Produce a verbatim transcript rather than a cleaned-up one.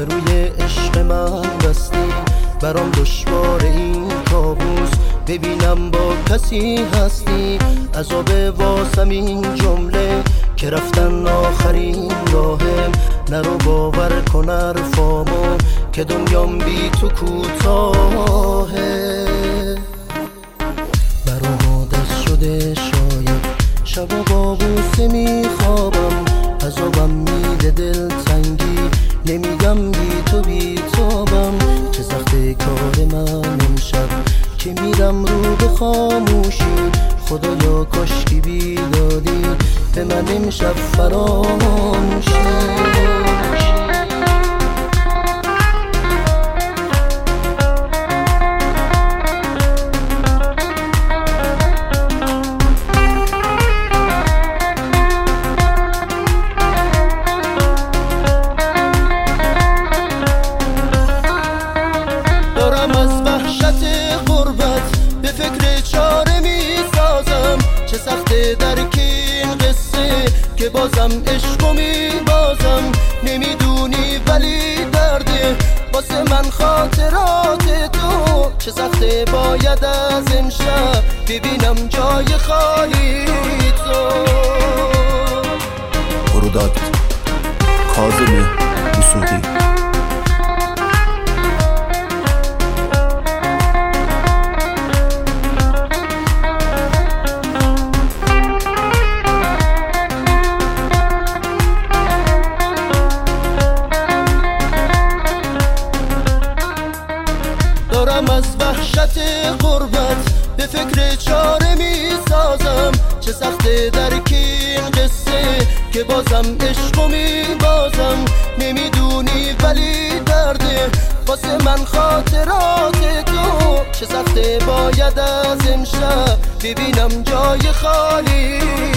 آبروی عشق من بستی، برام دشوار این کابوس ببینم با کسی هستی. عذاب واسم این جمله که رفتن آخرین راهم، نرو باور کن حرفامو که دنیام بی تو کوتاهه. برام دست شده شاید شبا با بوسه میخوابم، عذابم میده دل تنگی نمیگم بی تو بی تابم. چه سخته کار من امشب که میرم رو به خاموشی، خدایا کاشکی بیدادی به من امشب فراموشی. چه سخته درک این قصه که بازم عشقو میبازم، نمیدونی ولی درده واسه من خاطرات تو. چه سخته باید از امشب ببینم جای خالی تو. پروداکت کاظم وثوقی. دارم از وحشت غربت به فکر چاره می سازم، چه سخته درک این قصه که بازم عشقو می بازم، نمیدونی ولی درده واسه من خاطرات تو. چه سخته باید از امشب ببینم جای خالی